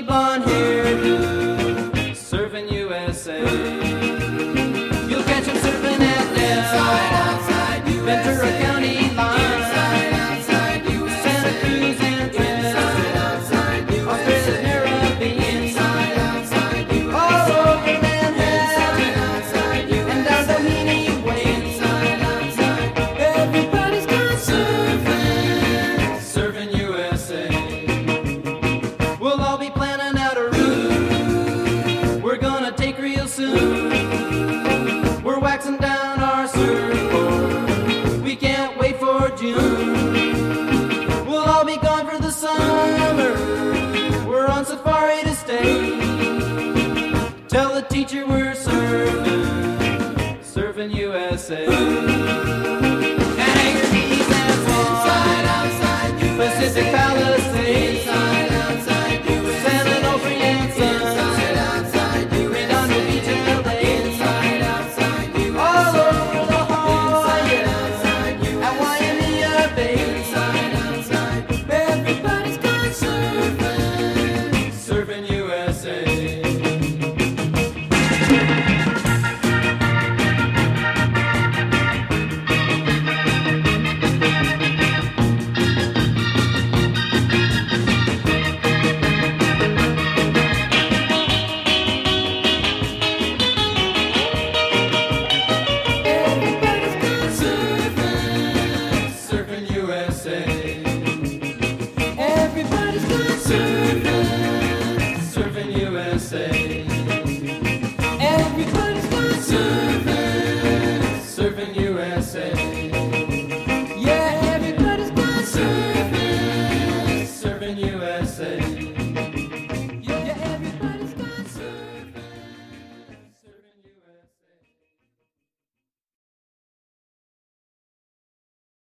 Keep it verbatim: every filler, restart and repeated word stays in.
blonde hairdo, serving U S A. You'll catch him surfing at Del, Ventura County line, Santa Cruz and Trenton, Australia's Caribbean, all over Manhattan, and down Doheny Way. Everybody's gone surfing, serving U S A. We'll all be planning out a route we're gonna take real soon. We're waxing down our surfboard, we can't wait for June. We'll all be gone for the summer, we're on safari to stay. Tell the teacher we're surfing, surfing U S A. Hang your knees and fly, Pacific Palisades, San Onofre and Sun, Redondo Beach and L A, all over La Jolla, at Waimea Bay. Everybody's gone surfing, surfing U S A. Surfing U S A. Everybody's gone surfing, surfing U S A.